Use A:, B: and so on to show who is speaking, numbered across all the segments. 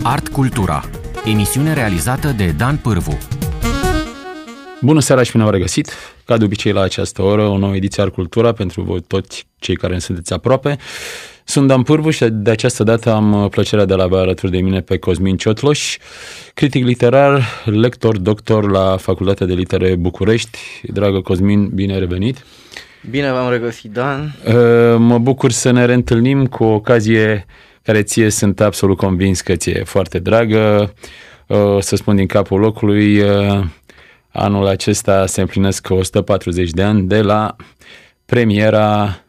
A: Art Cultura, emisiune realizată de Dan Pârvu.
B: Bună seara și bine v-am regăsit! Ca de obicei la această oră, o nouă ediție Art Cultura pentru voi toți cei care ne sunteți aproape. Sunt Dan Pârvu și de această dată am plăcerea de a avea alături de mine pe Cosmin Ciotloș, critic literar, lector, doctor la Facultatea de Litere București. Dragă Cosmin, bine revenit!
C: Bine v-am regăsit, Dan!
B: Mă bucur să ne reîntâlnim cu o ocazie care ție sunt absolut convins că ție e foarte dragă. Să spun din capul locului, anul acesta se împlinesc 140 de ani de la premiera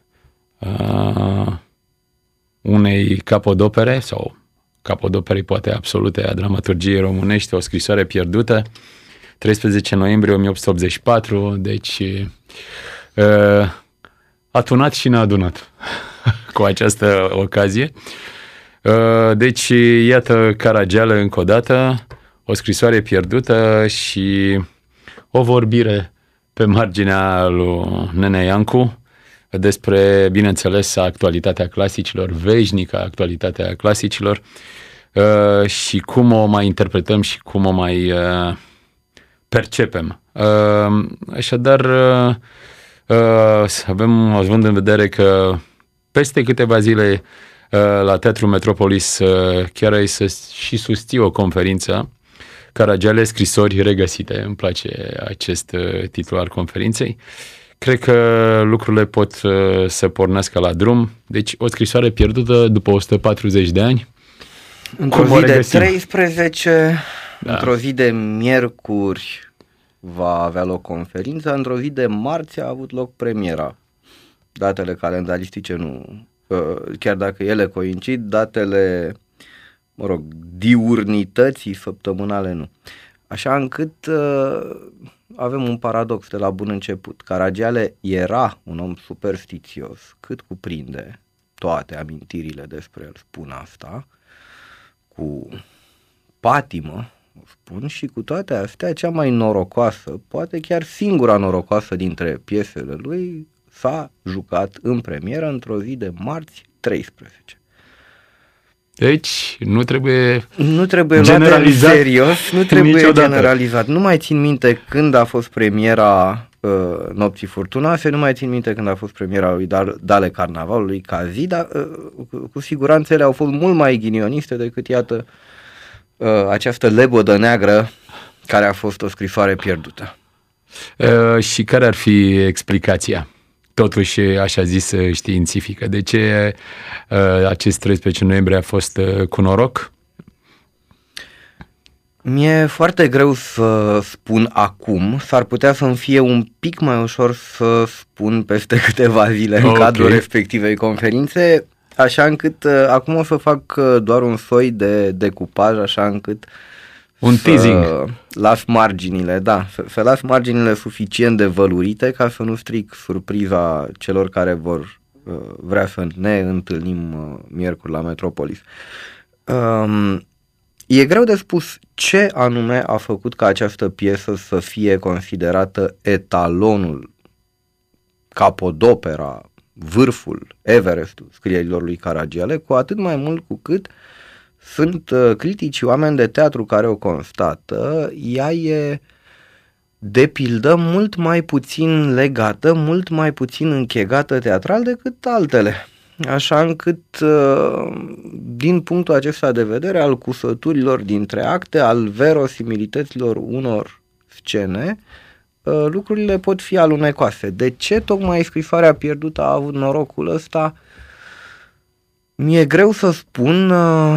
B: unei capodopere sau capodopere poate absolute a dramaturgiei românești, O scrisoare pierdută, 13 noiembrie 1884, deci atunat și neadunat cu această ocazie. Deci iată Caragiale încă o dată, O scrisoare pierdută și o vorbire pe marginea lui Nenea Iancu despre, bineînțeles, actualitatea clasicilor, veșnică actualitatea clasicilor și cum o mai interpretăm și cum o mai percepem. Așadar, având în vedere că peste câteva zile la Teatrul Metropolis chiar ai să și susții o conferință, Caragiale, scrisori regăsite. Îmi place acest titlu al conferinței. Cred că lucrurile pot să pornească la drum. Deci o scrisoare pierdută după 140 de ani.
C: Într-o zi de 13, da. Într-o zi de miercuri va avea loc conferința, într-o zi de marți a avut loc premiera. Datele calendaristice nu, chiar dacă ele coincid, datele, diurnității săptămânale nu. Așa încât avem un paradox de la bun început. Caragiale era un om superstițios, cât cuprinde toate amintirile despre el, spun asta, cu patimă, o spun, și cu toate astea, cea mai norocoasă, poate chiar singura norocoasă dintre piesele lui, s-a jucat în premieră într-o zi de marți 13.
B: Deci nu trebuie
C: luat în serios, nu trebuie niciodată generalizat. Nu mai țin minte când a fost premiera Nopții Furtunoase, nu mai țin minte când a fost premiera lui Dale Carnavalului ca zi, dar cu siguranță ele au fost mult mai ghinioniste decât, iată, această lebădă neagră care a fost O scrisoare pierdută.
B: Și care ar fi explicația? Totuși, așa zis, științifică. De ce acest 13 noiembrie a fost cu noroc?
C: Mi-e foarte greu să spun acum. S-ar putea să-mi fie un pic mai ușor să spun peste câteva zile în cadrul respectivei conferințe, așa încât acum o să fac doar un soi de decupaj, așa încât
B: un teasing.
C: Las marginile, să las marginile suficient de vălurite ca să nu stric surpriza celor care vor vrea să ne întâlnim miercuri la Metropolis. E greu de spus ce anume a făcut ca această piesă să fie considerată etalonul, capodopera, vârful, Everestul scrierilor lui Caragiale, cu atât mai mult cu cât sunt critici, oameni de teatru care o constată. Ea e, de pildă, mult mai puțin legată, mult mai puțin închegată teatral decât altele. Așa încât, din punctul acesta de vedere, al cusăturilor dintre acte, al verosimilităților unor scene, lucrurile pot fi alunecoase. De ce tocmai Scrisoarea pierdută a avut norocul ăsta? Mi-e greu să spun,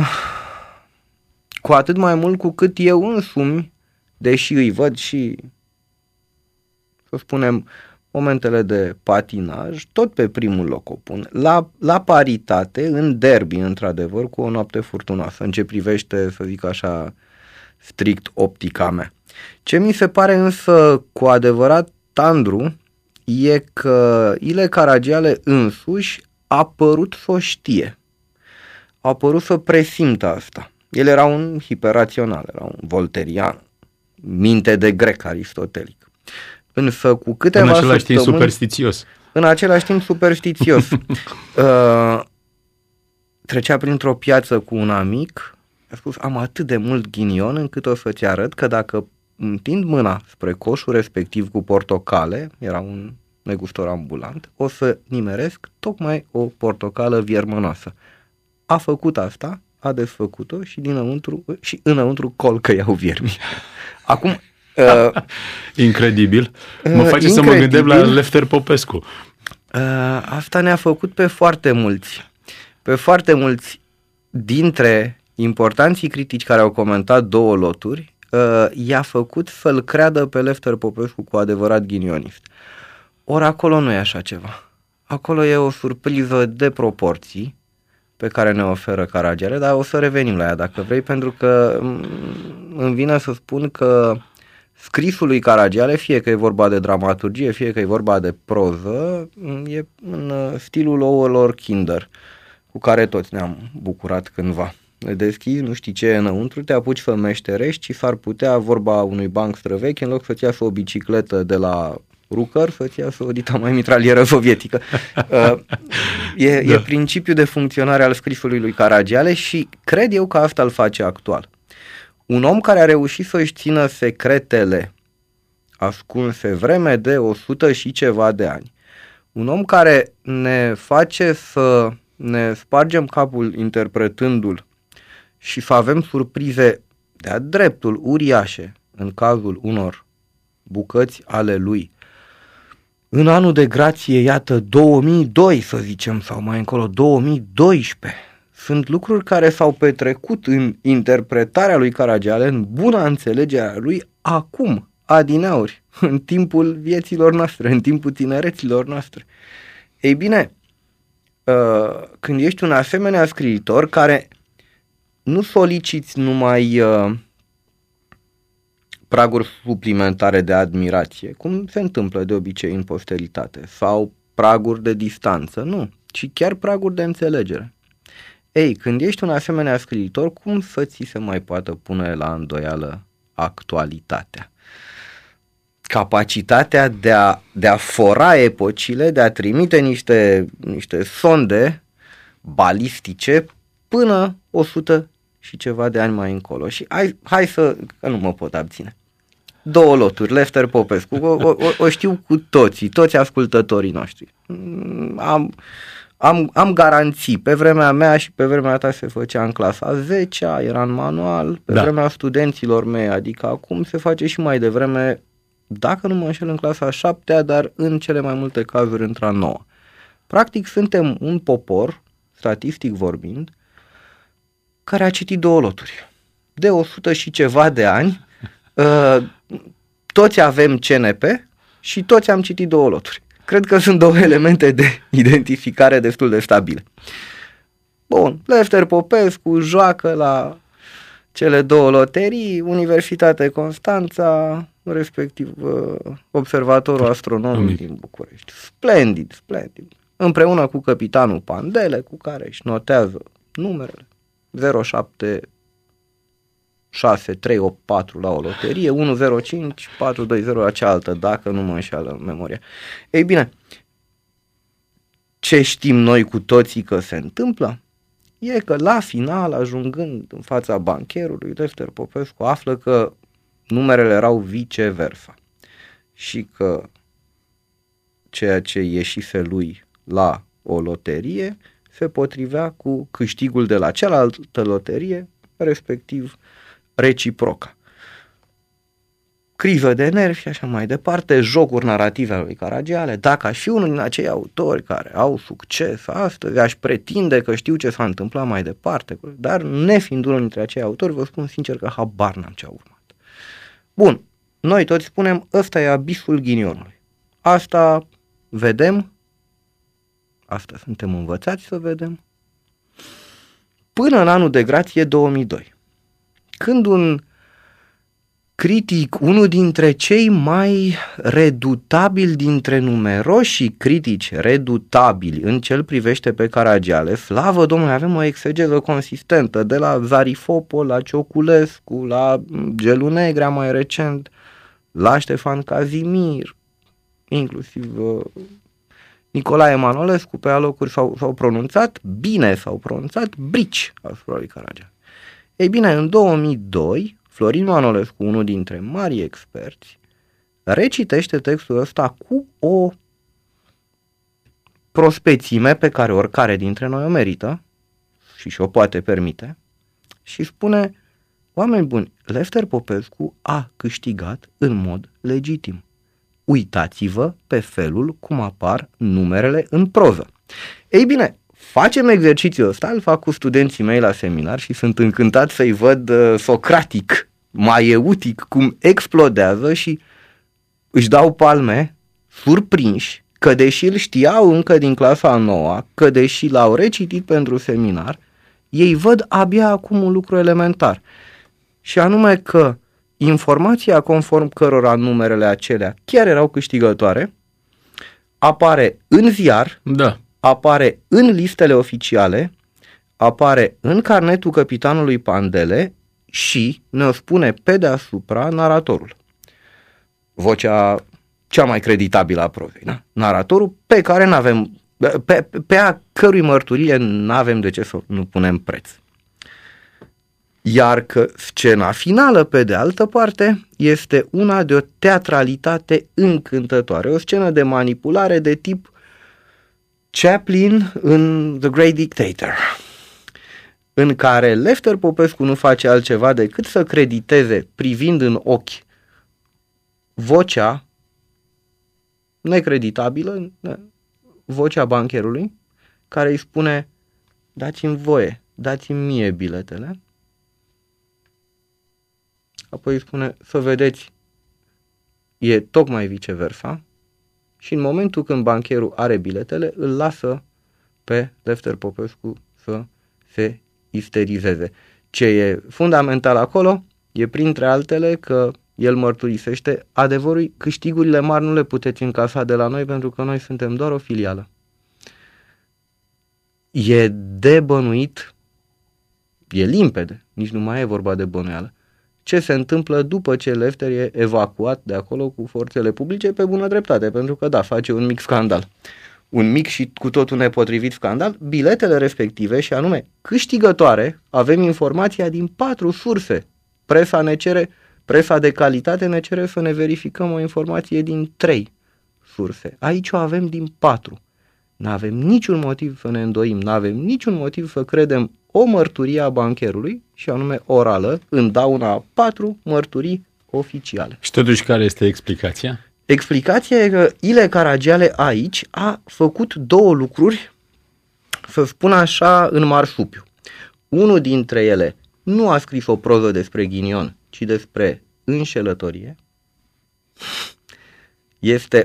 C: cu atât mai mult cu cât eu însumi, deși îi văd și, să spunem, momentele de patinaj, tot pe primul loc o pun, la paritate, în derby, într-adevăr, cu O noapte furtunoasă, în ce privește, să zic așa, strict optica mea. Ce mi se pare însă cu adevărat tandru e că Ile Caragiale însuși a părut să o știe. A părut să presimtă asta. El era un hiperrațional, era un volterian, minte de grec aristotelic. Însă cu câteva
B: în același timp superstițios.
C: În același timp superstițios. Trecea printr-o piață cu un amic, A spus, am atât de mult ghinion încât o să-ți arăt că dacă întind mâna spre coșul respectiv cu portocale, era un negustor ambulant, o să nimeresc tocmai o portocală viermănoasă. A făcut asta, a desfăcut-o și înăuntru colcă iau viermi. Acum...
B: Incredibil. Mă face să mă gândesc la Lefter Popescu.
C: Asta ne-a făcut pe foarte mulți dintre importanții critici care au comentat două loturi, i-a făcut să-l creadă pe Lefter Popescu cu adevărat ghinionist. Ori acolo nu e așa ceva. Acolo e o surpriză de proporții pe care ne oferă Caragiale, dar o să revenim la ea dacă vrei, pentru că îmi vine să spun că scrisul lui Caragiale, fie că e vorba de dramaturgie, fie că e vorba de proză, e în stilul ouălor Kinder, cu care toți ne-am bucurat cândva. Le deschizi, nu știi ce e înăuntru, te apuci să meșterești și s-ar putea, vorba unui banc străvechi, în loc să-ți iasă o bicicletă de la Rucker, să-ți iasă o dita mai mitralieră sovietică. E principiul de funcționare al scrisului lui Caragiale și cred eu că asta îl face actual. Un om care a reușit să-și țină secretele ascunse vreme de 100 și ceva de ani. Un om care ne face să ne spargem capul interpretându-l și să avem surprize de-a dreptul uriașe în cazul unor bucăți ale lui. În anul de grație, iată, 2002, să zicem, sau mai încolo, 2012, sunt lucruri care s-au petrecut în interpretarea lui Caragiale, în buna înțelegere a lui, acum, adineauri, în timpul vieților noastre, în timpul tinereților noastre. Ei bine, când ești un asemenea scriitor care nu soliciți numai praguri suplimentare de admirație, cum se întâmplă de obicei în posteritate, sau praguri de distanță, nu, ci chiar praguri de înțelegere. Ei, când ești un asemenea scriitor, cum să ți se mai poată pune la îndoială actualitatea? Capacitatea de a fora epocile, de a trimite niște sonde balistice până 100 și ceva de ani mai încolo. Și că nu mă pot abține. Două loturi, Lefter Popescu, o știu cu toți ascultătorii noștri. Am garanții, pe vremea mea și pe vremea ta se făcea în clasa 10-a, era în manual, pe vremea studenților mei, adică acum se face și mai devreme, dacă nu mă înșel, în clasa 7-a, dar în cele mai multe cazuri într-a 9. Practic suntem un popor, statistic vorbind, care a citit două loturi. De 100 și ceva de ani, toți avem CNP și toți am citit două loturi. Cred că sunt două elemente de identificare destul de stabile. Bun, Lefter Popescu joacă la cele două loterii, Universitatea Constanța, respectiv Observatorul Astronomic din București. Splendid. Împreună cu capitanul Pandele, cu care își notează numerele 07 6384 la o loterie, 105 420 la cealaltă, dacă nu mă înșeală memoria. Ei bine, ce știm noi cu toții că se întâmplă? E că la final, ajungând în fața bancherului, Lefter Popescu află că numerele erau viceversa și că ceea ce ieșise lui la o loterie se potrivea cu câștigul de la cealaltă loterie, respectiv reciproca. Criză de nervi și așa mai departe, jocuri narrative ale lui Caragiale. Dacă aș fi unul din acei autori care au succes astăzi, aș pretinde că știu ce s-a întâmplat mai departe, dar nefiind unul dintre acei autori, vă spun sincer că habar n-am ce a urmat. Bun, noi toți spunem, ăsta e abisul ghinionului. Asta vedem, asta suntem învățați să vedem, până în anul de grație 2002. Când un critic, unul dintre cei mai redutabili dintre numeroși critici redutabili în ce-l privește pe Caragiale, slavă Domnului, avem o exegeză consistentă, de la Zarifopol, la Cioculescu, la Gelu Negrea mai recent, la Ștefan Cazimir, inclusiv Nicolae Manolescu, pe alocuri s-au pronunțat bine, s-au pronunțat brici asupra lui Caragiale. Ei bine, în 2002, Florin Manolescu, unul dintre marii experți, recitește textul ăsta cu o prospețime pe care oricare dintre noi o merită și o poate permite și spune: oameni buni, Lefter Popescu a câștigat în mod legitim. Uitați-vă pe felul cum apar numerele în proză. Ei bine, facem exercițiul ăsta, îl fac cu studenții mei la seminar și sunt încântat să-i văd socratic, maieutic, cum explodează și își dau palme surprinși că deși îl știau încă din clasa a 9-a, că deși l-au recitit pentru seminar, ei văd abia acum un lucru elementar. Și anume că informația conform cărora numerele acelea chiar erau câștigătoare apare în ziar,
B: Da.
C: apare în listele oficiale, apare în carnetul căpitanului Pandele și ne spune pe deasupra naratorul. Vocea cea mai creditabilă a prozei. Da? Naratorul pe care n-avem, pe a cărui mărturie n-avem de ce să nu punem preț. Iar că scena finală, pe de altă parte, este una de o teatralitate încântătoare, o scenă de manipulare de tip Chaplin în The Great Dictator, în care Lefter Popescu nu face altceva decât să crediteze, privind în ochi, vocea necreditabilă, vocea bancherului, care îi spune: dați-mi voie, dați-mi mie biletele. Apoi îi spune: să vedeți, e tocmai viceversa. Și în momentul când bancherul are biletele, îl lasă pe Lefter Popescu să se isterizeze. Ce e fundamental acolo e, printre altele, că el mărturisește: adevărul, câștigurile mari nu le puteți încasa de la noi pentru că noi suntem doar o filială. E de bănuit, e limpede, nici nu mai e vorba de bănuială, ce se întâmplă după ce Lefter e evacuat de acolo cu forțele publice pe bună dreptate, pentru că da, face un mic scandal. Un mic și cu totul nepotrivit scandal. Biletele respective, și anume câștigătoare, avem informația din 4 surse. Presa de calitate ne cere să ne verificăm o informație din 3 surse. Aici o avem din 4. N-avem niciun motiv să ne îndoim, n-avem niciun motiv să credem o mărturie a bancherului, și anume orală, în dauna a 4 mărturii oficiale.
B: Și totuși, care este explicația?
C: Explicația e că Ile Caragiale aici a făcut 2 lucruri, să spun așa, în marsupiu. Unul dintre ele nu a scris o proză despre ghinion, ci despre înșelătorie. Este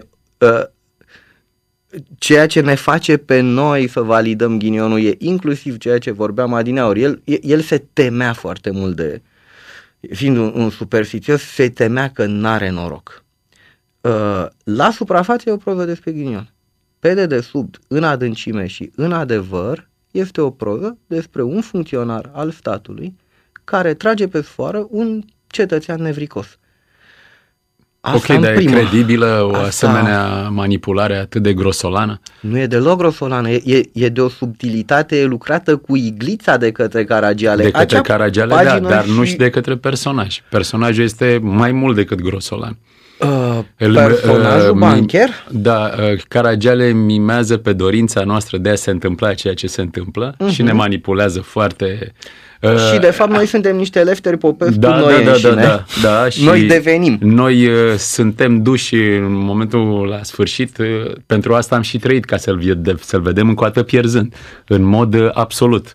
C: ceea ce ne face pe noi să validăm ghinionul, e inclusiv ceea ce vorbeam adineauri. El se temea foarte mult de, fiind un superstițios, se temea că n-are noroc. La suprafață e o proză despre ghinion. Pe dedesubt, în adâncime și în adevăr, este o proză despre un funcționar al statului care trage pe sfoară un cetățean nevricos.
B: Asta ok, dar e credibilă o asemenea manipulare atât de grosolană?
C: Nu e deloc grosolană, e de o subtilitate lucrată cu iglița de către Caragiale.
B: De către Caragiale, da, dar nu și de către personaj. Personajul este mai mult decât grosolan.
C: Personajul bancher?
B: Da, Caragiale mimează pe dorința noastră de a se întâmpla ceea ce se întâmplă și ne manipulează foarte...
C: Și de fapt noi suntem niște Lefteri Popescu,
B: da, și
C: noi devenim.
B: Noi suntem duși în momentul la sfârșit, pentru asta am și trăit, ca să-l vedem încoată pierzând, în mod absolut.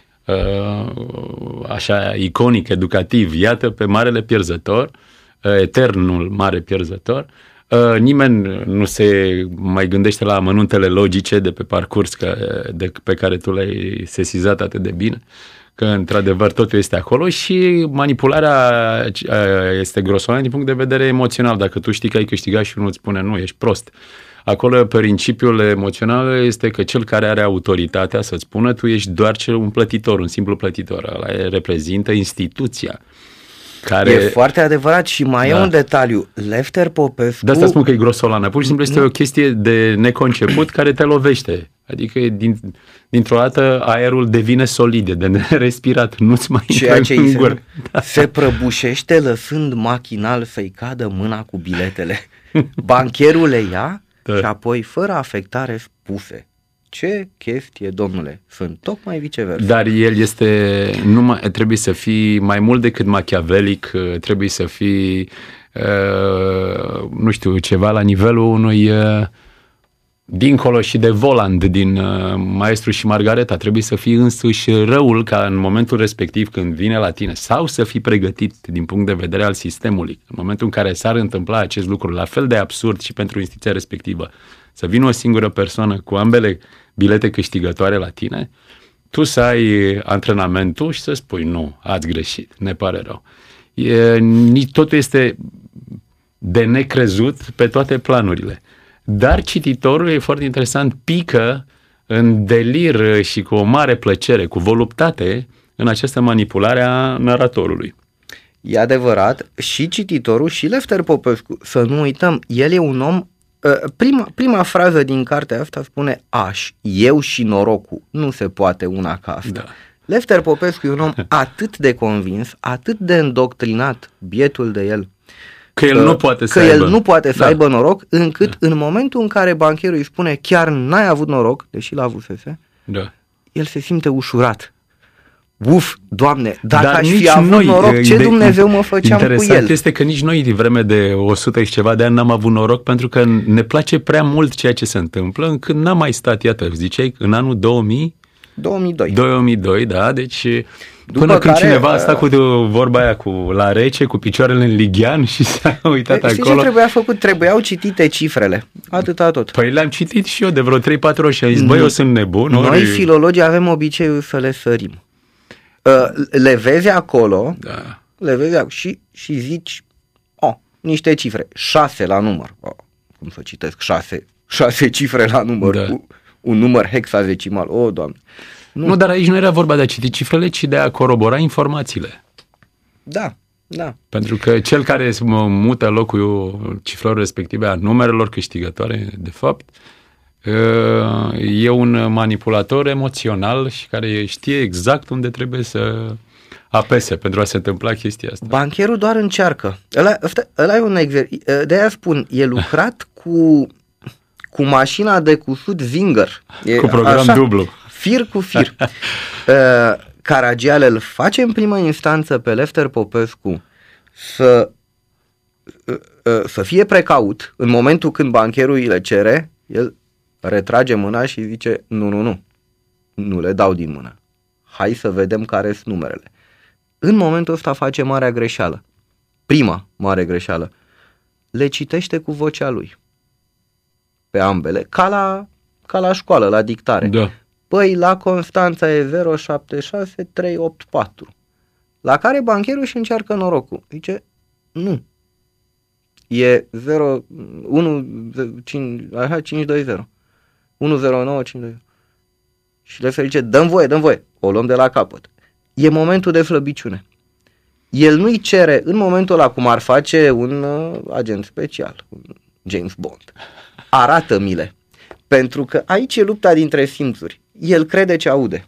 B: Așa iconic, educativ, iată pe marele pierzător, eternul mare pierzător. Nimeni nu se mai gândește la amănuntele logice de pe parcurs pe care tu le-ai sesizat atât de bine, că într-adevăr totul este acolo și manipularea este grosolană din punct de vedere emoțional. Dacă tu știi că ai câștigat și unul îți spune nu, ești prost. Acolo principiul emoțional este că cel care are autoritatea să-ți spună tu ești doar un plătitor, un simplu plătitor. Ăla reprezintă instituția. care...
C: E foarte adevărat și mai e un detaliu. Lefter Popescu...
B: De asta spun că e grosolană. Pur și simplu este o chestie de neconceput care te lovește. Adică dintr-o dată aerul devine solid, de nerespirat, nu-ți mai intră în gură.
C: Se prăbușește lăsând machinal să-i cadă mâna cu biletele. Bancherul le ia și apoi, fără afectare, spuse: ce chestie, domnule, sunt tocmai viceversa.
B: Dar el trebuie să fii mai mult decât machiavelic, trebuie să fii, nu știu, ceva la nivelul unui, dincolo și de Voland din Maestru și Margareta, trebuie să fii însuși răul ca în momentul respectiv când vine la tine, sau să fii pregătit din punct de vedere al sistemului, în momentul în care s-ar întâmpla acest lucru, la fel de absurd și pentru instituția respectivă, să vină o singură persoană cu ambele bilete câștigătoare la tine, tu să ai antrenamentul și să spui: nu, ați greșit, ne pare rău. Totul este de necrezut pe toate planurile. Dar cititorul, e foarte interesant, pică în delir și cu o mare plăcere, cu voluptate, în această manipulare a naratorului.
C: E adevărat, și cititorul și Lefter Popescu, să nu uităm, el e un om. Prima frază din cartea asta spune: eu și norocul, nu se poate una ca asta. Da. Lefter Popescu e un om atât de convins, atât de îndoctrinat, bietul de el,
B: că el nu poate să
C: aibă noroc, încât în momentul în care bancherul îi spune: chiar n-ai avut noroc, deși l-a avusese, el se simte ușurat. Doamne, dacă aș fi avut noroc, ce Dumnezeu mă făceam cu el?
B: Interesant este că nici noi, din vreme de 100 și ceva de ani, n-am avut noroc, pentru că ne place prea mult ceea ce se întâmplă, încât n-am mai stat, iată, ziceai, în anul 2002, da, deci până când cineva a stat cu vorba aia la rece, cu picioarele în lighean și s-a uitat acolo.
C: Știi ce trebuia făcut? Trebuiau citite cifrele, atâta tot.
B: Păi le-am citit și eu de vreo 3-4 ori și am zis: băi, eu sunt nebun.
C: Noi filologii avem obiceiul să le sărim. Le vezi acolo, le vezi și zici: niște cifre, 6 la număr. Cum să citesc 6 cifre la număr, cu un număr hexadecimal, Doamne.
B: Nu, dar aici nu era vorba de a citi cifrele, ci de a corobora informațiile.
C: Da.
B: Pentru că cel care mută locul cifrelor respective a numerelor câștigătoare, de fapt, e un manipulator emoțional și care știe exact unde trebuie să apese pentru a se întâmpla chestia asta.
C: Bancherul doar încearcă. Ăla e un exercițiu. De-aia spun, e lucrat cu mașina de cusut Zinger.
B: Cu program dublu.
C: Fir cu fir. Caragiale îl face în primă instanță pe Lefter Popescu să fie precaut. În momentul când bancherul îi le cere, el retrage mâna și zice: nu le dau din mână. Hai să vedem care sunt numerele. În momentul ăsta face marea greșeală. Prima mare greșeală. Le citește cu vocea lui. Pe ambele. Ca la școală, la dictare.
B: Da.
C: Păi, la Constanța e 076384. La care bancherul își încearcă norocul. Zice: nu. E 520. 10952. Și le zice: dăm voie, o luăm de la capăt. E momentul de slăbiciune. El nu-i cere în momentul ăla, cum ar face un agent special, un James Bond: arată-mi-le. Pentru că aici e lupta dintre simțuri. El crede ce aude.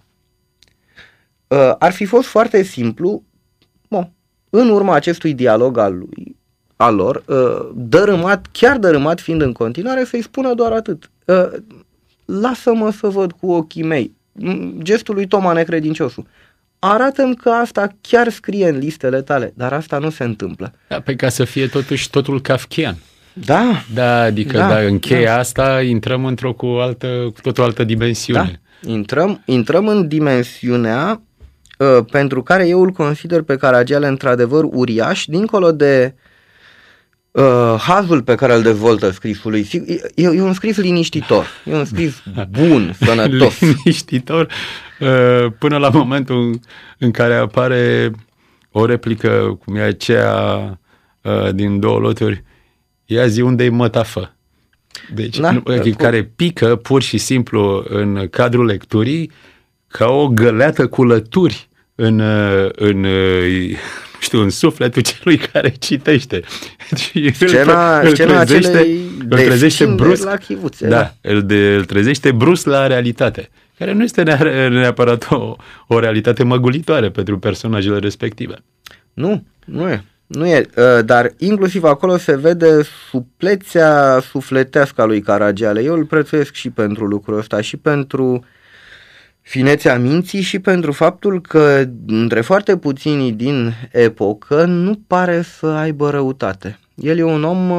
C: Ar fi fost foarte simplu, în urma acestui dialog al lor, dărâmat fiind în continuare, să-i spună doar atât: lasă-mă să văd cu ochii mei. Gestul lui Toma Necredinciosul: arată-mi că asta chiar scrie în listele tale, dar asta nu se întâmplă.
B: Da, ca să fie totuși totul kafkian.
C: Da.
B: Adică în cheia asta intrăm într-o cu totul altă dimensiune.
C: Da. Intrăm în dimensiunea pentru care eu îl consider pe Caragiale într-adevăr uriaș, dincolo de hazul pe care îl dezvoltă scrisul lui. E un scris liniștitor, e un scris bun, sănătos.
B: Liniștitor, până la momentul în care apare o replică, cum e aceea din Două loturi: ia zi unde-i mătafă. Deci, care pică pur și simplu în cadrul lecturii ca o găleată cu lături în știu, în sufletul celui care citește.
C: Scena
B: îl trezește brusc,
C: la chivuțe,
B: da, îl trezește brusc la realitate, care nu este neapărat o realitate măgulitoare pentru personajele respective.
C: Nu e, dar inclusiv acolo se vede suplețea sufletească a lui Caragiale. Eu îl prețuiesc și pentru lucrul ăsta, și pentru finețea minții, și pentru faptul că între foarte puțini din epocă nu pare să aibă răutate. El e un om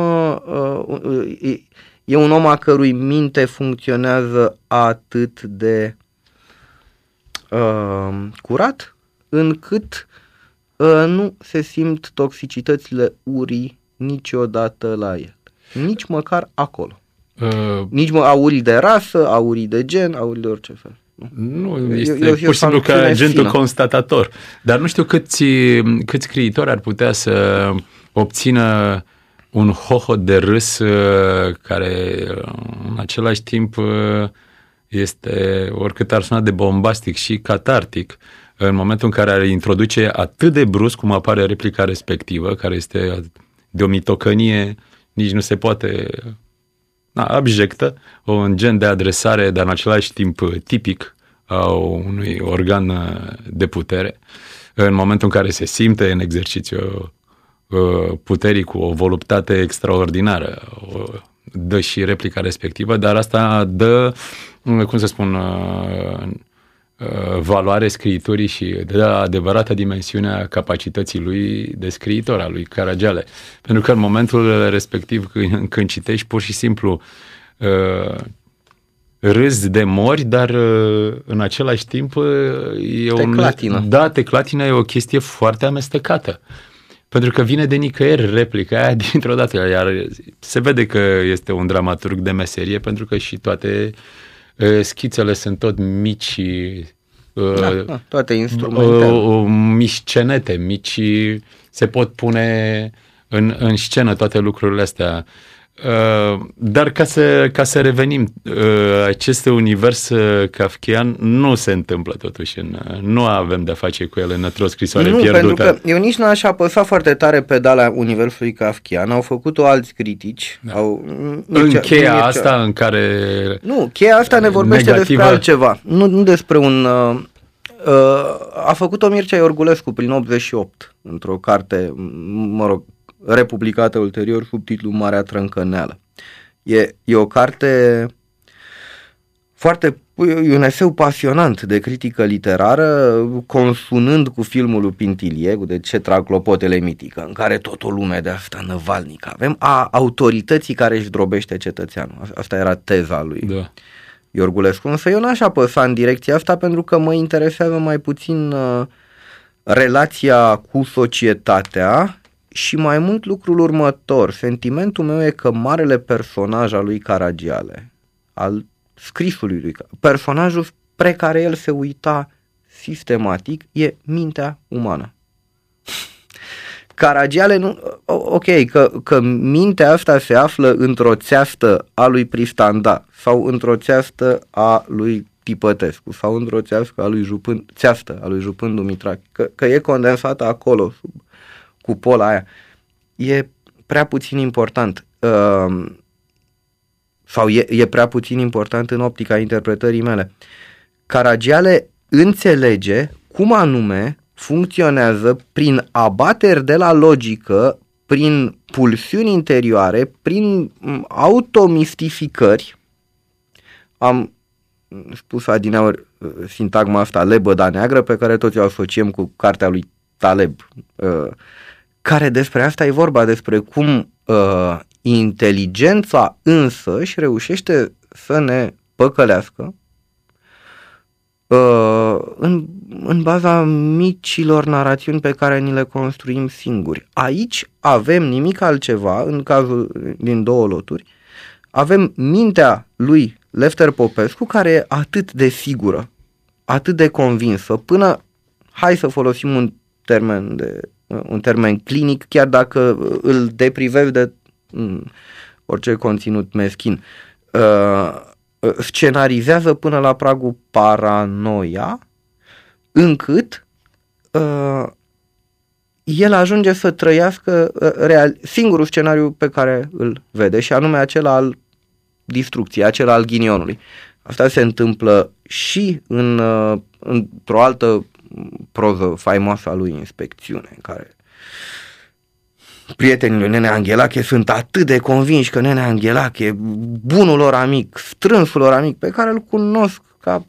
C: a cărui minte funcționează atât de curat, încât nu se simt toxicitățile urii niciodată la el. Nici măcar acolo. Nici a urii de rasă, a urii de gen, a urii de orice fel.
B: Nu, este pur și simplu ca agentul constatator. Dar nu știu câți scriitori ar putea să obțină un hohot de râs care în același timp este, oricât ar suna de bombastic, și catartic, în momentul în care ar introduce atât de brusc cum apare replica respectivă, care este de o mitocănie, nici nu se poate, abjectă, un gen de adresare, dar în același timp tipic a unui organ de putere, în momentul în care se simte în exercițiu puterii cu o voluptate extraordinară, dă și replica respectivă, dar asta dă, cum să spun, valoare scriiturii și dă adevărata dimensiune a capacității lui de scriitor, a lui Caragiale. Pentru că în momentul respectiv, când citești, pur și simplu râzi de mori, dar în același timp te clatină, e o chestie foarte amestecată. Pentru că vine de nicăieri replica aia dintr-o dată, iar se vede că este un dramaturg de meserie, pentru că și toate schițele sunt tot mici,
C: toate instrumentele.
B: Mici scenete, mici, se pot pune în scenă toate lucrurile astea. Dar ca să revenim, acest univers kafkian nu se întâmplă totuși, nu avem de-a face cu el într-o scrisoare pierdută.
C: Pentru că eu nici n-aș apăsa foarte tare pedala universului kafkian, au făcut-o alți critici.
B: Da. În cheia asta în care...
C: Nu, cheia asta ne vorbește despre altceva, nu despre un... a făcut-o Mircea Iorgulescu prin 88, într-o carte, republicată ulterior sub titlul Marea Trâncăneală. E o carte foarte, e un eseu pasionant de critică literară, consunând cu filmul lui Pintiliegu, de Ce trag clopotele mitică, în care tot o lume de asta năvalnică avem, a autorității care își drobește cetățeanul. Asta era teza lui Iorgulescu. Însă eu n-aș apăsa în direcția asta, pentru că mă interesează mai puțin relația cu societatea și mai mult lucrul următor. Sentimentul meu e că marele personaj al lui Caragiale, al scrisului lui, personajul spre care el se uita sistematic, e mintea umană. Caragiale nu... Ok, că mintea asta se află într-o țeastă a lui Pristanda sau într-o țeastă a lui Tipătescu sau într-o țeastă a lui Jupân Dumitrache, că e condensată acolo sub cupola aia, e prea puțin important. Sau e prea puțin important în optica interpretării mele. Caragiale înțelege cum anume funcționează prin abateri de la logică, prin pulsiuni interioare, prin automistificări. Am spus adineauri sintagma asta lebăda neagră, pe care toți o asociem cu cartea lui Taleb, care despre asta e vorba, despre cum inteligența însăși reușește să ne păcălească în baza micilor narațiuni pe care ni le construim singuri. Aici avem nimic altceva, în cazul din două loturi, avem mintea lui Lefter Popescu, care e atât de sigură, atât de convinsă, până, hai să folosim un termen clinic, chiar dacă îl deprivez de orice conținut meschin, scenarizează până la pragul paranoia, încât el ajunge să trăiască singurul scenariu pe care îl vede, și anume acela al distrucției, acela al ghinionului. Asta se întâmplă și într-o altă proză faimoasă a lui Inspecțiune, în care prietenii lui Nenea Anghelache sunt atât de convinși că Nenea Anghelache, bunul lor amic, strânsul lor amic, pe care îl cunosc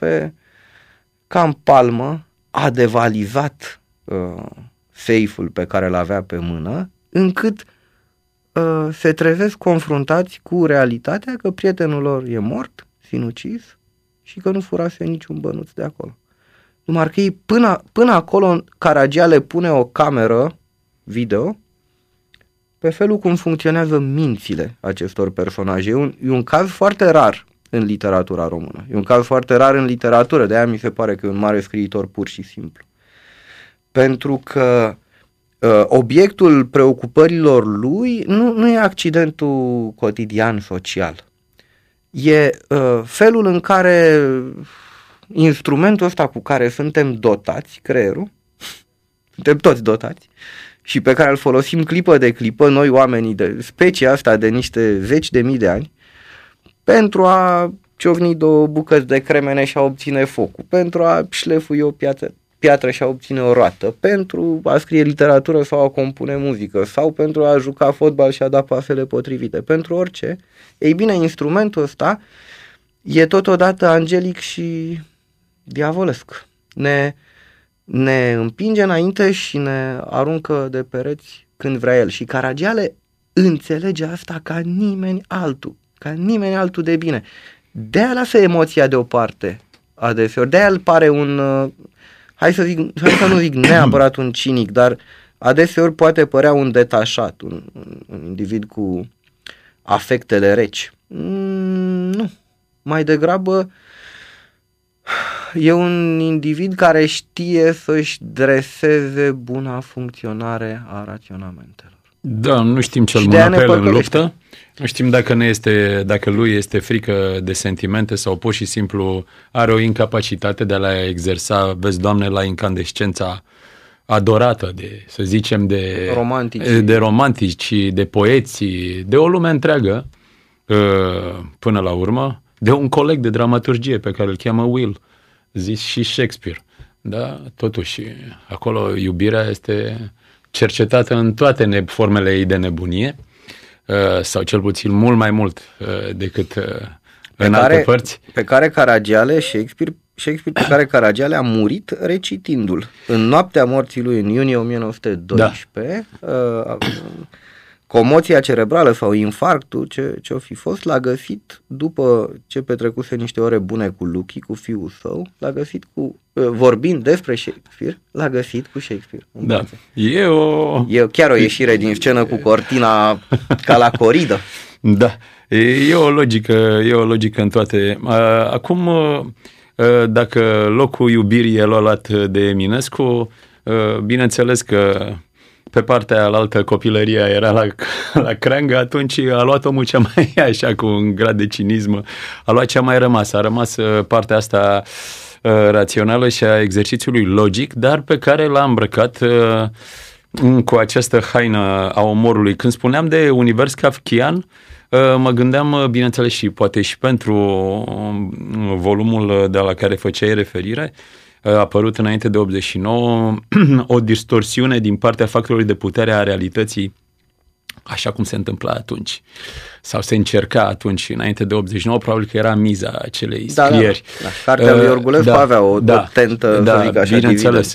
C: ca în palmă, a devalizat seiful pe care îl avea pe mână, încât se trezesc confruntați cu realitatea că prietenul lor e mort, sinucis, și că nu furase niciun bănuț de acolo. Numai că ei până acolo Caragiale le pune o cameră video pe felul cum funcționează mințile acestor personaje. E un caz foarte rar în literatura română. E un caz foarte rar în literatură, de aia mi se pare că e un mare scriitor pur și simplu. Pentru că obiectul preocupărilor lui nu e accidentul cotidian social. E felul în care instrumentul ăsta cu care suntem dotați, creierul, suntem toți dotați, și pe care îl folosim clipă de clipă, noi oamenii de specia asta de niște zeci de mii de ani, pentru a ciocni două bucăți de cremene și a obține focul, pentru a șlefui o piatră și a obține o roată, pentru a scrie literatură sau a compune muzică, sau pentru a juca fotbal și a da pasele potrivite, pentru orice. Ei bine, instrumentul ăsta e totodată angelic și diavolesc. Ne împinge înainte și ne aruncă de pereți când vrea el. Și Caragiale înțelege asta ca nimeni altul de bine. De-aia lasă emoția deoparte adeseori. De-aia îl pare un, hai să nu zic neapărat un cinic, dar adeseori poate părea un detașat, un individ cu afectele reci. Nu. Mai degrabă e un individ care știe să-și dreseze buna funcționare a raționamentelor.
B: Da, nu știm ce-l mână pe el în luptă. Nu știm dacă lui este frică de sentimente sau pur și simplu are o incapacitate de a la exersa, vezi, Doamne, la incandescența adorată de, să zicem, de romantici, de poeți, de o lume întreagă, până la urmă, de un coleg de dramaturgie pe care îl cheamă Will, zis și Shakespeare. Da? Totuși, acolo iubirea este cercetată în toate formele ei de nebunie, sau cel puțin mult mai mult decât în alte părți.
C: Pe care Caragiale, Shakespeare pe care Caragiale a murit recitindu-l. În noaptea morții lui, în iunie 1912, comoția cerebrală sau infarctul, ce-o fi fost, l-a găsit după ce petrecuse niște ore bune cu Lucky, cu fiul său, l-a găsit vorbind despre Shakespeare, l-a găsit cu Shakespeare.
B: Da.
C: E chiar o ieșire din scenă cu cortina ca la coridă.
B: Da. E o logică în toate. Acum, dacă locul iubirii e luat de Eminescu, bineînțeles că pe partea alaltă copilăria era la creangă, atunci a luat omul cea mai, așa, cu un grad de cinism, a luat cea mai rămas. A rămas partea asta rațională și a exercițiului logic, dar pe care l-a îmbrăcat cu această haină a omorului. Când spuneam de univers kafkian, mă gândeam, bineînțeles, și poate și pentru volumul de la care făceai referire, apărut înainte de 89, o distorsiune din partea factorului de putere a realității, așa cum se întâmpla atunci, sau se încerca atunci, înainte de 89, probabil că era miza acelei scrieri.
C: Da. Cartea lui Iorgulescu avea o tentă, să zic așa,
B: bineînțeles.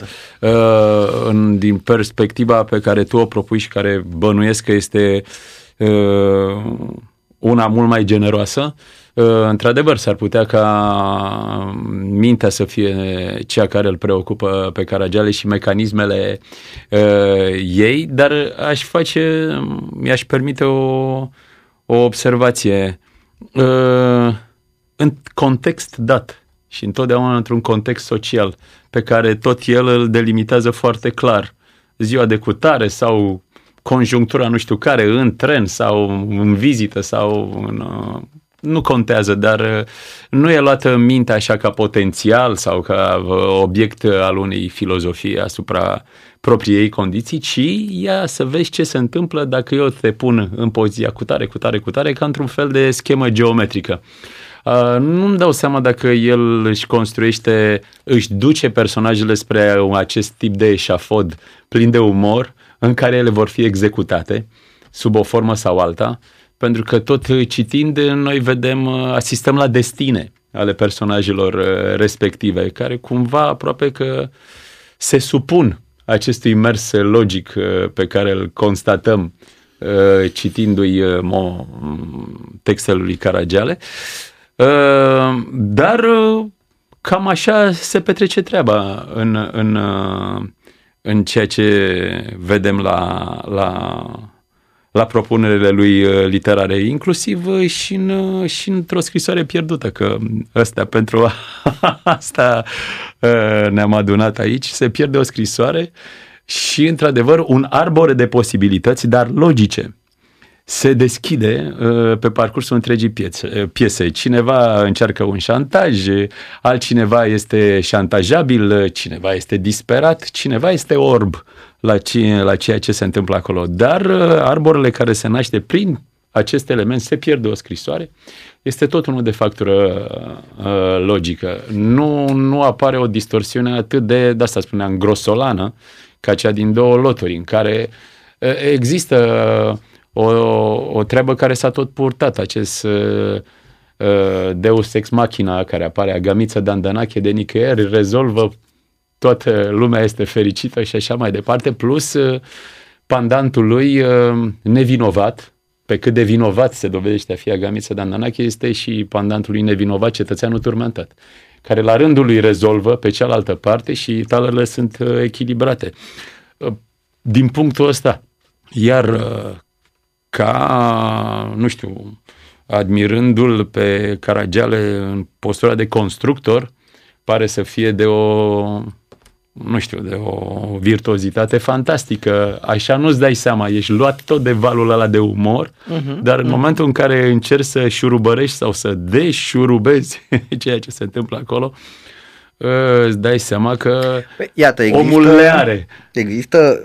B: Din perspectiva pe care tu o propui și care bănuiesc că este una mult mai generoasă, într-adevăr, s-ar putea ca mintea să fie cea care îl preocupă pe Caragiale și mecanismele ei, dar mi-aș permite o observație. În context dat și întotdeauna într-un context social pe care tot el îl delimitează foarte clar, ziua de cutare sau conjunctura nu știu care, în tren sau în vizită sau nu contează, dar nu e luată mintea așa ca potențial sau ca obiect al unei filozofii asupra propriei ei condiții, ci ia să vezi ce se întâmplă dacă eu te pun în poziția cu tare, ca într-un fel de schemă geometrică. Nu-mi dau seama dacă el își duce personajele spre acest tip de eșafod plin de umor, în care ele vor fi executate sub o formă sau alta, pentru că tot citind noi asistăm la destine ale personajelor respective, care cumva aproape că se supun acestui mers logic pe care îl constatăm citindu-i textele lui Caragiale, dar cam așa se petrece treaba în ceea ce vedem la propunerile lui literare, inclusiv și într-o scrisoare pierdută, că pentru asta ne-am adunat aici, se pierde o scrisoare și, într-adevăr, un arbore de posibilități, dar logice, se deschide pe parcursul întregii piese. Cineva încearcă un șantaj, altcineva este șantajabil, cineva este disperat, cineva este orb la ceea ce se întâmplă acolo. Dar arborele care se naște prin acest element, se pierde o scrisoare, este tot unul de factură logică. Nu apare o distorsiune atât de asta spuneam, grosolană, ca cea din Două loturi, în care există o treabă care s-a tot purtat, acest Deus ex machina care apare, Agamiță Dandanache de nicăieri, rezolvă, toată lumea este fericită și așa mai departe, plus pandantul lui nevinovat, pe cât de vinovat se dovedește a fi Agamiță Dandanache, este și pandantul lui nevinovat, cetățeanul turmentat, care la rândul lui rezolvă pe cealaltă parte și talerele sunt echilibrate. Din punctul ăsta, iar admirându-l pe Caragiale în postura de constructor, pare să fie de o virtuozitate fantastică. Așa nu-ți dai seama, ești luat tot de valul ăla de umor, dar în momentul în care încerci să șurubărești sau să deșurubezi ceea ce se întâmplă acolo, îți dai seama că omul le are.
C: Există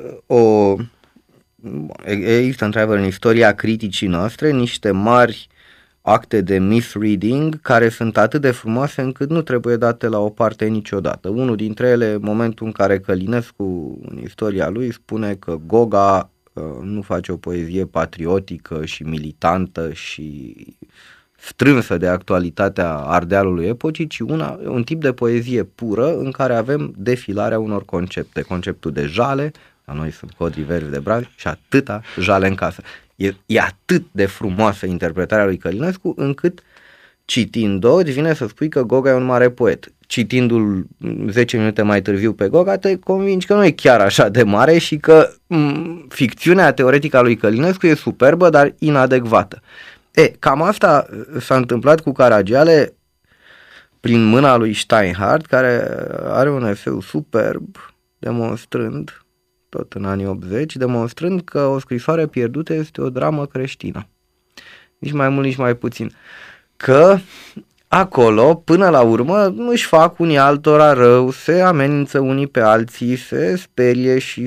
C: într-adevăr în istoria criticii noastre niște mari acte de misreading care sunt atât de frumoase încât nu trebuie date la o parte niciodată. Unul dintre ele, momentul în care Călinescu, în istoria lui, spune că Goga nu face o poezie patriotică și militantă și strânsă de actualitatea Ardealului epocii, ci un tip de poezie pură în care avem defilarea unor concepte. Conceptul de jale, la noi sunt codrii verzi de brazi și atâta jale în casă. E atât de frumoasă interpretarea lui Călinescu încât citind-o îți vine să spui că Goga e un mare poet. Citindu-l 10 minute mai târziu pe Goga te convingi că nu e chiar așa de mare și că ficțiunea teoretică a lui Călinescu e superbă, dar inadecvată. Cam asta s-a întâmplat cu Caragiale prin mâna lui Steinhardt, care are un eseu superb demonstrând, tot în anii 80, demonstrând că o scrisoare pierdută este o dramă creștină. Nici mai mult, nici mai puțin. Că acolo, până la urmă, își fac unii altora rău, se amenință unii pe alții, se sperie și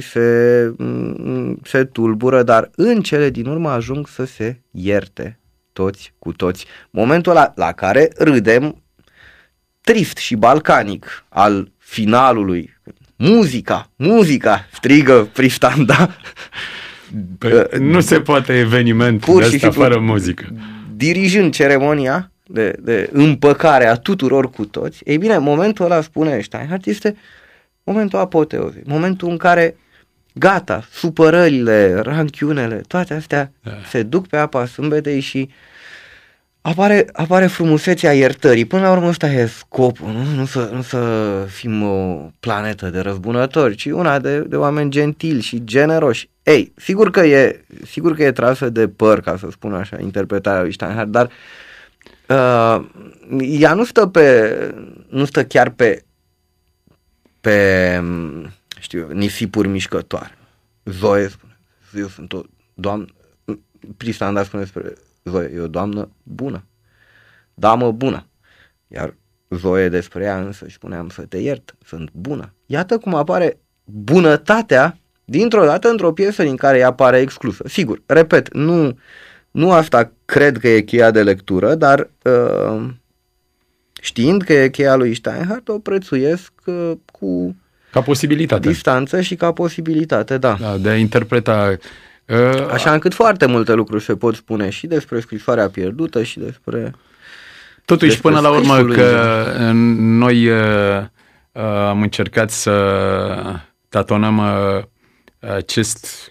C: se tulbură, dar în cele din urmă ajung să se ierte toți cu toți. Momentul la care râdem trist și balcanic al finalului. Muzica, strigă Pristanda.
B: Nu se poate eveniment de asta fără muzică.
C: Dirijând ceremonia de împăcare a tuturor cu toți, ei bine, momentul ăla, spune Steinhardt, este momentul apoteozei, momentul în care gata, supărările, ranchiunele, toate astea se duc pe apa sâmbetei și apare frumusețea iertării. Până la urmă ăsta e scopul, nu să fim o planetă de răzbunători, ci una de oameni gentili și generoși. Sigur că e trasă de păr, ca să spun așa, interpretarea lui Steinhardt, dar ea nu stă chiar pe nisipuri mișcătoare. Zoe spune, eu sunt o doamnă, Pristanda spune despre Zoe, e o doamnă bună, damă bună, iar Zoe despre ea însă spuneam să te iert, sunt bună. Iată cum apare bunătatea Dintr-o dată, într-o piesă din care ea pare exclusă. Sigur, repet, nu asta cred că e cheia de lectură, dar știind că e cheia lui Steinhardt, o prețuiesc cu
B: ca posibilitate.
C: Distanță și ca posibilitate, da.
B: De a interpreta.
C: Așa încât foarte multe lucruri se pot spune și despre scrisoarea pierdută și despre...
B: Totuși, până la urmă, că noi am încercat să tatonăm acest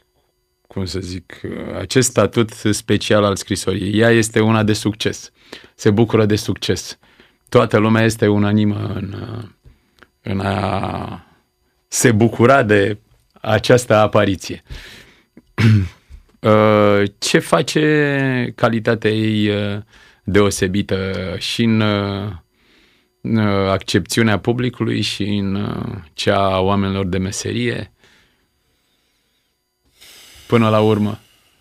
B: statut special al scrisorii. Ea este una de succes. Se bucură de succes. Toată lumea este unanimă în a se bucura de această apariție. Ce face calitatea ei deosebită și în accepțiunea publicului și în cea a oamenilor de meserie? Până la urmă.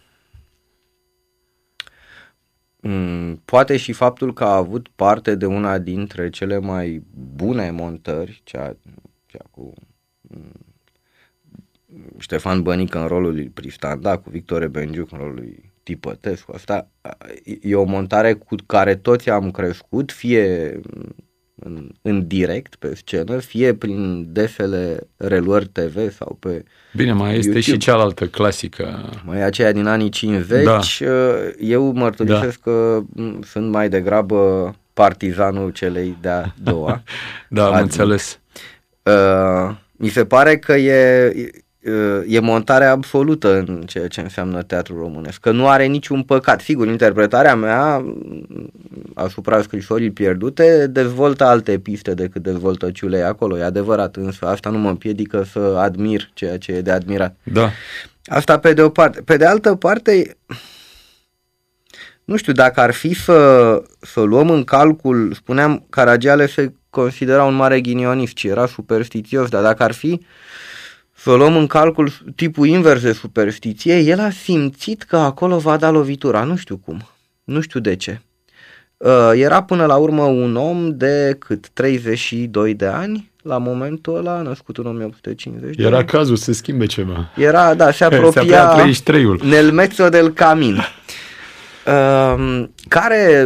C: Poate și faptul că a avut parte de una dintre cele mai bune montări, cea cu Ștefan Bănică în rolul lui Pristanda, cu Victor Bengiuc în rolul lui Tipătescu. Asta e o montare cu care toți am crescut, fie în direct pe scenă, fie prin desele reluări TV sau pe
B: Bine, mai este YouTube. Și cealaltă clasică.
C: Mai aceea din anii 50. Da. Eu mărturisesc că sunt mai degrabă partizanul celei de-a doua.
B: Da, am înțeles.
C: Mi se pare că e montarea absolută în ceea ce înseamnă teatrul românesc, că nu are niciun păcat. Sigur, interpretarea mea asupra scrisorii pierdute dezvoltă alte piste decât dezvoltă Ciulei acolo, e adevărat, însă asta nu mă împiedică să admir ceea ce e de admirat.
B: Da.
C: Asta pe de o parte. Pe de altă parte, nu știu, dacă ar fi să luăm în calcul, spuneam, Caragiale se considera un mare ghinionist și era superstițios, dar dacă ar fi să luăm în calcul tipul invers de superstiție, el a simțit că acolo va da lovitura, nu știu cum, nu știu de ce. Era până la urmă un om de 32 de ani, la momentul ăla, născut în 1850.
B: Era cazul să schimbe ceva.
C: Era, da, se apropia
B: 33-ul.
C: Nel mezzo del camin. Care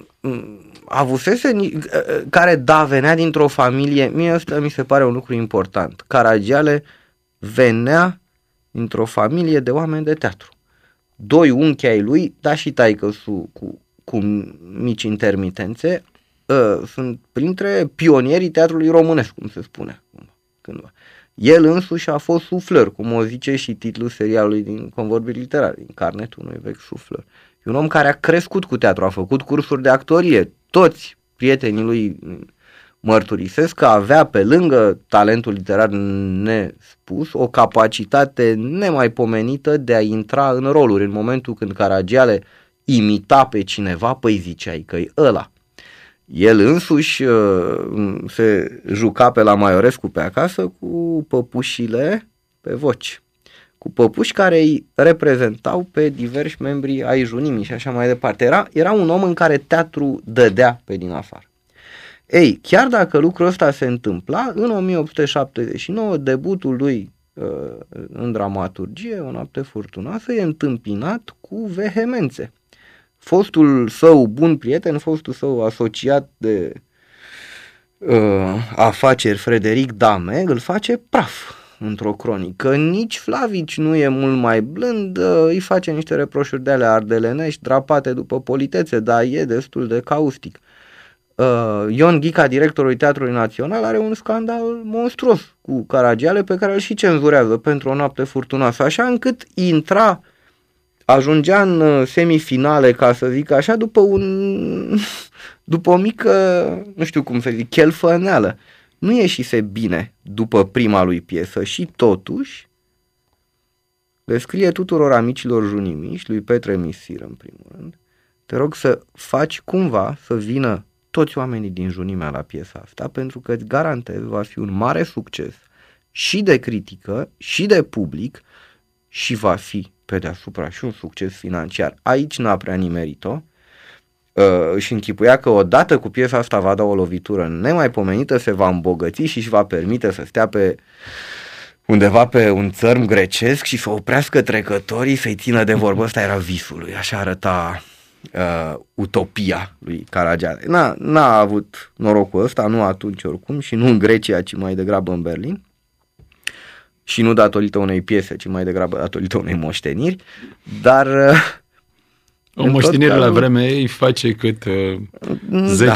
C: venea dintr-o familie, mie ăsta mi se pare un lucru important. Caragiale venea dintr-o familie de oameni de teatru. Doi unchi ai lui, dar și taică-su cu mici intermitențe, sunt printre pionierii teatrului românesc, cum se spune cândva. El însuși a fost suflăr, cum o zice și titlul serialului din Convorbiri Literare, din Carnetul unui vechi suflăr. E un om care a crescut cu teatru, a făcut cursuri de actorie. Toți prietenii lui mărturisesc că avea, pe lângă talentul literar nespus, o capacitate nemaipomenită de a intra în roluri. În momentul când Caragiale imita pe cineva, păi ziceai că-i ăla. El însuși se juca pe la Maiorescu pe acasă cu păpușile pe voci, cu păpuși care îi reprezentau pe diversi membri ai junimii și așa mai departe. Era un om în care teatru dădea pe din afară. Ei, chiar dacă lucrul ăsta se întâmpla, în 1879, debutul lui în dramaturgie, O noapte furtunoasă, e întâmpinat cu vehemențe. Fostul său bun prieten, fostul său asociat de afaceri, Frederic Dame, îl face praf într-o cronică. Nici Flavici nu e mult mai blând, îi face niște reproșuri de alea ardelenești, drapate după politețe, dar e destul de caustic. Ion Ghica, directorul Teatrului Național, are un scandal monstruos cu Caragiale pe care îl și cenzurează pentru O noapte furtunoasă, așa încât ajungea în semifinale, ca să zic așa, după o mică, nu știu cum să zic, chelfăneală. Nu ieșise bine după prima lui piesă și totuși le scrie tuturor amicilor junimiști, lui Petre Misir în primul rând: te rog să faci cumva să vină toți oamenii din junimea la piesa asta, pentru că îți garantez va fi un mare succes și de critică și de public și va fi pe deasupra și un succes financiar. Aici n-a prea nimerit-o. Își închipuia că odată cu piesa asta va da o lovitură nemaipomenită, se va îmbogăți și își va permite să stea pe undeva pe un țărm grecesc și să oprească trecătorii, să-i țină de vorbă. Ăsta era visul lui, așa arăta utopia lui Caragiale. N-a avut norocul ăsta, nu atunci oricum, și nu în Grecia, ci mai degrabă în Berlin. Și nu datorită unei piese, ci mai degrabă datorită unei moșteniri. Dar
B: o moștenire la vremea ei face cât 10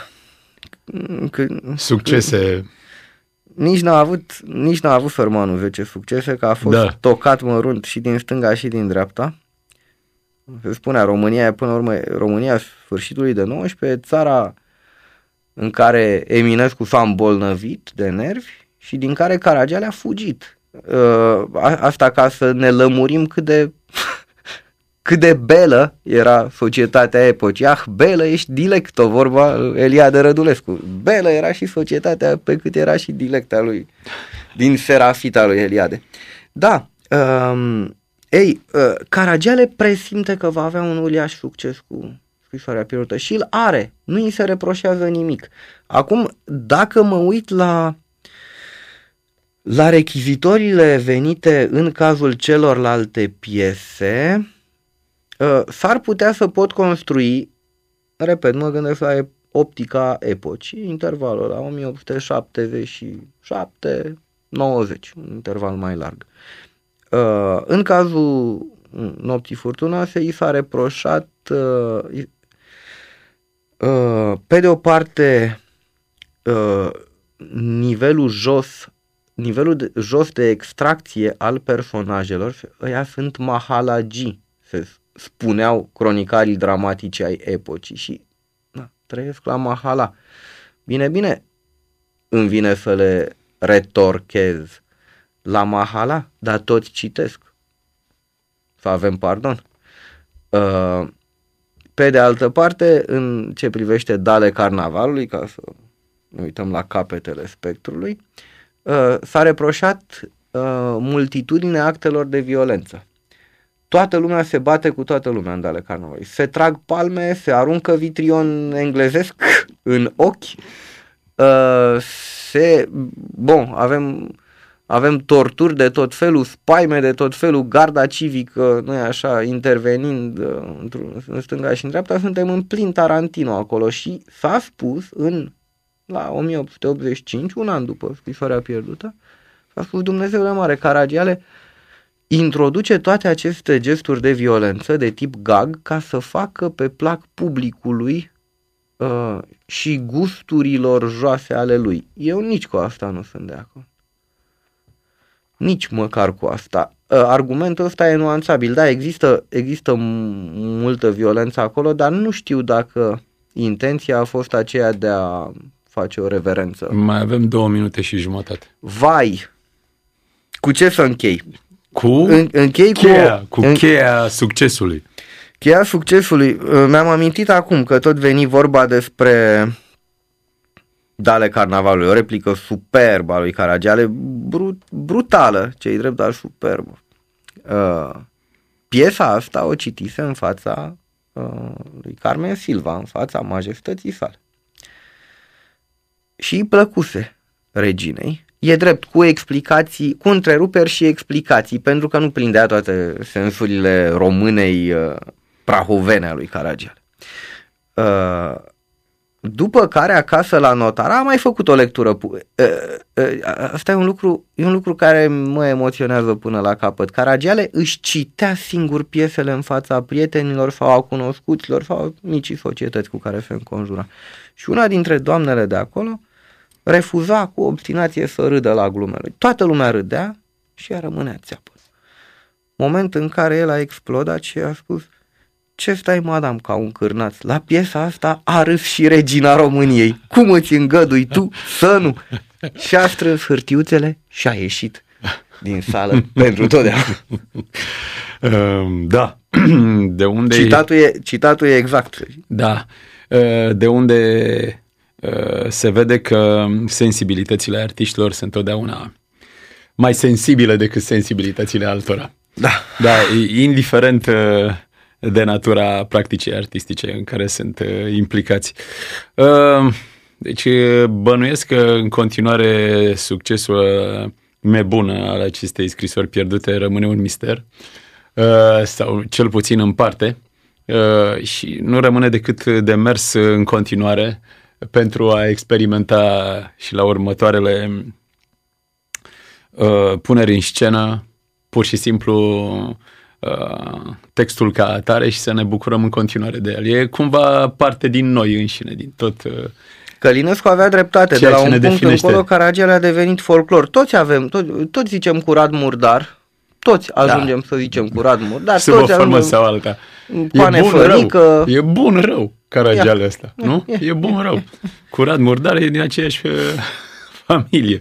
B: succese.
C: Nici n-a avut sărmanul 10 succese, că a fost tocat mărunt și din stânga și din dreapta. Se spunea, România, până la urmă, România sfârșitului de 19, țara în care Eminescu s-a îmbolnăvit de nervi și din care Caragiale a fugit. Asta ca să ne lămurim cât de belă era societatea epocii. Belă ești dilecto, vorba Eliade Rădulescu. Belă era și societatea pe cât era și dilecta lui, din Serafita lui Eliade. Da, Caragiale presimte că va avea un uriaș succes cu Scrisoarea pierdută și îl are, nu îi se reproșează nimic. Acum, dacă mă uit la rechizitorile venite în cazul celorlalte piese, s-ar putea să pot construi, repet, mă gândesc la optica epocii, intervalul la 1877-90, un interval mai larg. În cazul Nopții Furtunoase i s-a reproșat pe de o parte nivelul jos de extracție al personajelor. Ăia sunt mahalagii, se spuneau cronicarii dramatici ai epocii și trăiesc la mahala. Bine, îmi vine să le retorchez la mahala, dar toți citesc. Să avem pardon. Pe de altă parte, în ce privește Dale Carnavalului, ca să ne uităm la capetele spectrului, s-a reproșat multitudinea actelor de violență. Toată lumea se bate cu toată lumea în Dale Carnavalului. Se trag palme, se aruncă vitrion englezesc în ochi. Avem torturi de tot felul, spaime de tot felul, garda civică, nu-i așa, intervenind în stânga și în dreapta. Suntem în plin Tarantino acolo și s-a spus la 1885, un an după Scrisoarea pierdută, s-a spus: Dumnezeule mare, Caragiale introduce toate aceste gesturi de violență de tip gag ca să facă pe plac publicului și gusturilor joase ale lui. Eu nici cu asta nu sunt de acord. Nici măcar cu asta. Argumentul ăsta e nuanțabil. Da, există multă violență acolo, dar nu știu dacă intenția a fost aceea de a face o reverență.
B: Mai avem 2 minute și jumătate.
C: Vai! Cu ce să închei?
B: Închei cu cheia succesului.
C: Cheia succesului. Mi-am amintit acum că tot veni vorba despre Dale Carnavalului, o replică superbă a lui Caragiale, brutală, ce-i drept, dar superbă. Piesa asta o citise în fața lui Carmen Silva, în fața majestății sale. Și îi plăcuse reginei. E drept, cu explicații, cu întreruperi și explicații, pentru că nu prindea toate sensurile românei prahovene a lui Caragiale. După care acasă la notar a mai făcut o lectură. Asta e un lucru care mă emoționează până la capăt. Caragiale își citea singur piesele în fața prietenilor sau a cunoscuților sau micii societăți cu care se înconjura. Și una dintre doamnele de acolo refuza cu obstinație să râdă la glumele. Toată lumea râdea și ea rămânea țeapă. Moment în care el a explodat și a spus: ce stai, madam, ca un cârnaț? La piesa asta a râs și regina României. Cum îți îngădui tu să nu? Și a strâns hârtiuțele și a ieșit din sală pentru totdeauna.
B: Da. De unde
C: citatul e exact.
B: Da. De unde se vede că sensibilitățile artiștilor sunt totdeauna mai sensibile decât sensibilitățile altora. Da, indiferent de natura practicii artistice în care sunt implicați. Deci bănuiesc că în continuare succesul bună al acestei scrisori pierdute rămâne un mister, sau cel puțin în parte, și nu rămâne decât de mers în continuare pentru a experimenta și la următoarele puneri în scenă pur și simplu textul ca atare și să ne bucurăm în continuare de el. E cumva parte din noi înșine, din tot.
C: Călinescu avea dreptate, de la un punct încolo Caragiale a devenit folclor. Toți zicem cu Rad Murdar, toți ajungem să zicem cu Rad Murdar.
B: Sub o formă sau alta. E bun rău Caragiale ăsta, nu? E bun rău. Cu Rad Murdar e din aceeași familie.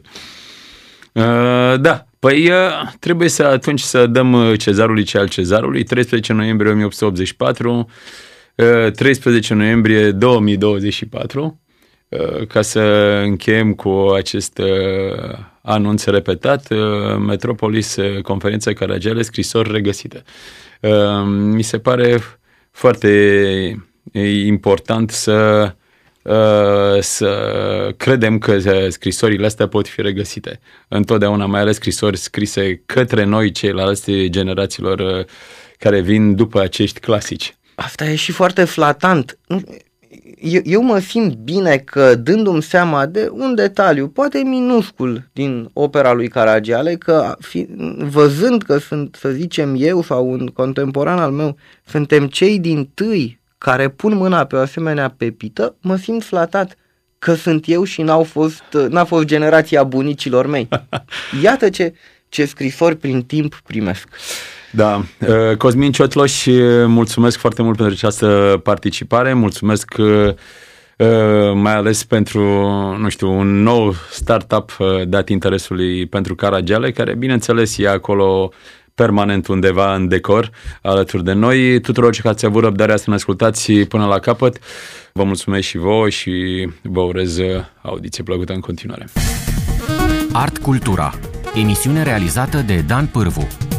B: Da. Păi trebuie atunci să dăm cezarului ce al cezarului. 13 noiembrie 1884, 13 noiembrie 2024, ca să încheiem cu acest anunț repetat, Metropolis, conferința Caragiale, scrisori regăsite. Mi se pare foarte important să credem că scrisorile astea pot fi regăsite întotdeauna, mai ales scrisori scrise către noi, ceilalți generațiilor care vin după acești clasici.
C: Asta e și foarte flatant. Eu mă simt bine că, dându-mi seama de un detaliu, poate minuscul, din opera lui Caragiale, că văzând că sunt, să zicem, eu sau un contemporan al meu, suntem cei dintâi care pun mâna pe o asemenea pepită, mă simt flatat că sunt eu și n-a fost generația bunicilor mei. Iată ce scrisori prin timp primesc.
B: Da, Cosmin Ciotloș, mulțumesc foarte mult pentru această participare, mulțumesc mai ales pentru, un nou startup dat interesului pentru Caragiale, care, bineînțeles, e acolo permanent undeva în decor alături de noi. Tuturor ce ați avut răbdarea să ne ascultați până la capăt, vă mulțumesc și vouă și vă urez audiție plăcută în continuare.
A: Art Cultura, emisiune realizată de Dan Pârvu.